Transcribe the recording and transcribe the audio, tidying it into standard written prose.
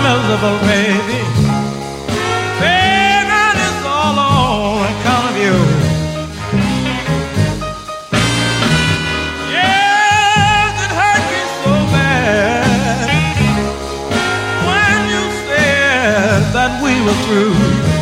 miserable, baby. Baby, it's all on account of you. Yes, it hurt me so bad when you said that we were through.